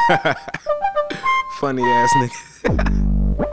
Funny ass nigga.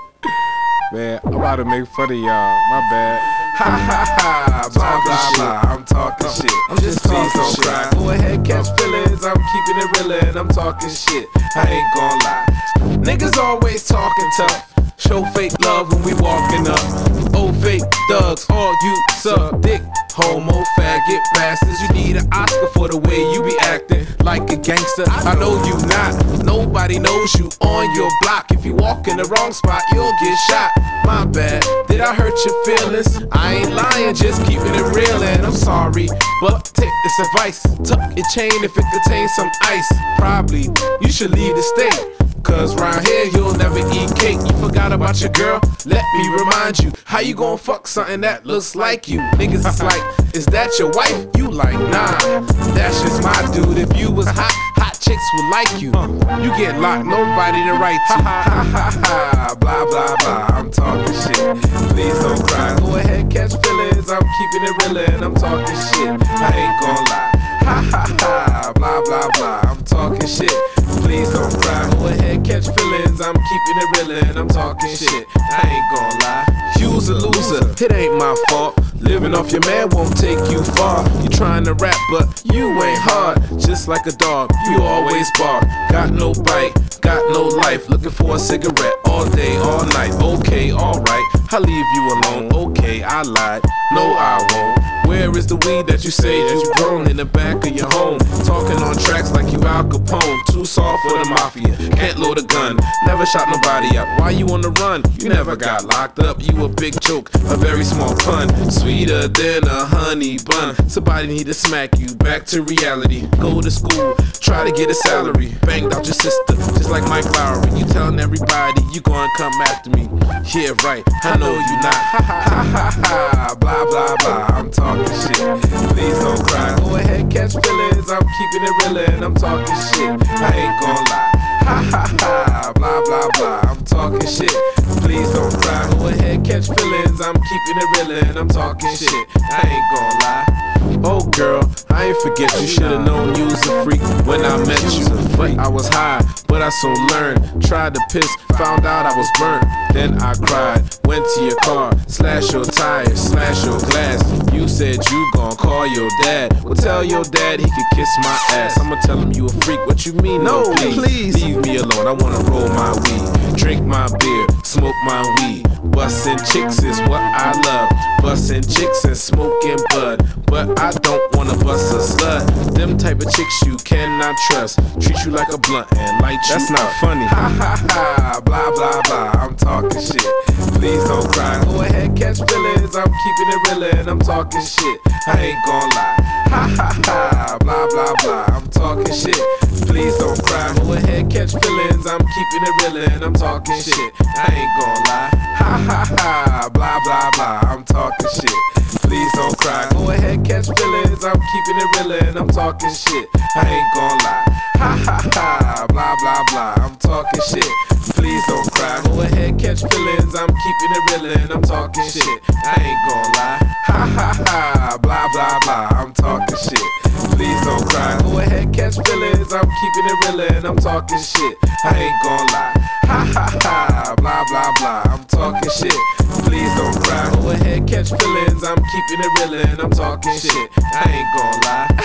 Man, I'm about to make fun of y'all. My bad. Ha ha ha. Blah blah blah. I'm talking shit. I'm just talking shit. Don't cry. Go ahead, catch feelings. I'm keeping it real and I'm talking shit. I ain't gon' lie. Niggas always talking tough. Show fake love when we walking up. Old fake thugs, all you suck dick. Homo, faggot, bastards. You need an Oscar for the way you be acting like a gangster. I know you not. Nobody knows you on your block. If you walk in the wrong spot, you'll get shot. My bad. Did I hurt your feelings? I ain't lying, just keeping it real. And I'm sorry, but take this advice. Tuck your chain if it contains some ice. Probably you should leave the state. Cause round here you'll never eat cake. You forgot about your girl? Let me remind you. How you gon' fuck something that looks like you? Niggas is like, is that your wife? You like, nah, that's just my dude. If you was hot, hot chicks would like you. You get locked, nobody to write to. Ha ha ha, blah blah blah, I'm talking shit. Please don't cry, go ahead, catch feelings. I'm keeping it real and I'm talking shit. I ain't gon' lie. Ha ha ha, blah blah blah, I'm talking shit. Please don't cry, go ahead, catch feelings. I'm keeping it real and I'm talking shit. I ain't gon' lie. You's a loser, it ain't my fault. Living off your man won't take you far. You trying to rap, but you ain't hard. Just like a dog, you always bark. Got no bite, got no life. Looking for a cigarette all day, all night. Okay, alright, I'll leave you alone. Okay, I lied, no I won't. Where is the weed that you say you've grown in the back of your home? Talking on tracks like you Al Capone. Too soft for the mafia, can't load a gun. Never shot nobody up, why you on the run? You never got locked up, you a big joke, a very small pun. Sweeter than a honey bun. Somebody need to smack you back to reality. Go to school, try to get a salary. Banged out your sister, just like Mike Lowry. You telling everybody you gonna come after me. Yeah right, I know you not. Ha ha ha ha, blah blah blah, I'm talking shit. Please don't cry, go ahead, catch feelings. I'm keeping it real and I'm talking shit. I ain't gon' lie. Ha ha ha, blah blah blah, I'm talking shit. Please don't cry, go ahead, catch feelings. I'm keeping it real and I'm talking shit. I ain't gon' lie. Oh girl, I ain't forget you. Should've known you was a freak when I met you. But I was high, but I soon learned. Tried to piss, found out I was burnt. Then I cried, went to your car, slashed your tires, slashed your glass. You said you gon' call your dad. Well tell your dad he could kiss my ass. I'ma tell him you a freak, what you mean? No, please leave me alone, I wanna roll my weed. Drink my beer, smoke my weed. Bussin' chicks is what I love. Bussin' chicks and smoking bud. But I don't wanna bust a slut. Them type of chicks you cannot trust. Treat you like a blunt and light you. That's not funny. Ha ha ha, blah blah blah, I'm talking shit. Please don't cry, go ahead, catch feelings. I'm keeping it real and I'm talking shit. I ain't gon' lie. Ha ha ha, blah blah blah, I'm talking shit. Please don't cry, go ahead, catch feelings. I'm keeping it real and I'm talking shit. I ain't gon' lie. Ha ha ha, blah blah blah, I'm talking shit. Please don't cry, go ahead, catch feelings. I'm keeping it real and I'm talking shit. I ain't gon' lie. Ha ha ha, blah blah blah, I'm talking shit. Please don't cry, go ahead, catch feelings. I'm keeping it real and I'm talking shit. I ain't gon' lie. Ha ha ha, blah blah blah, I'm talking shit. Please don't cry, go ahead, catch feelings. I'm keeping it real and I'm talking shit. I ain't gon' lie. Ha ha ha, blah blah blah, I'm talking shit. Please don't cry, go ahead, catch feelings. I'm keeping it real and I'm talking shit. I ain't gon'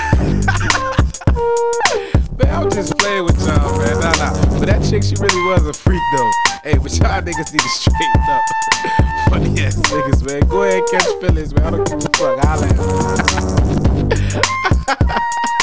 lie. Man, I'm just playing with y'all, man. Nah. But that chick, she really was a freak, though. Hey, but y'all niggas need to straighten up. Funny ass niggas, man. Go ahead, catch feelings, man. I don't give a fuck. Holla at 'em.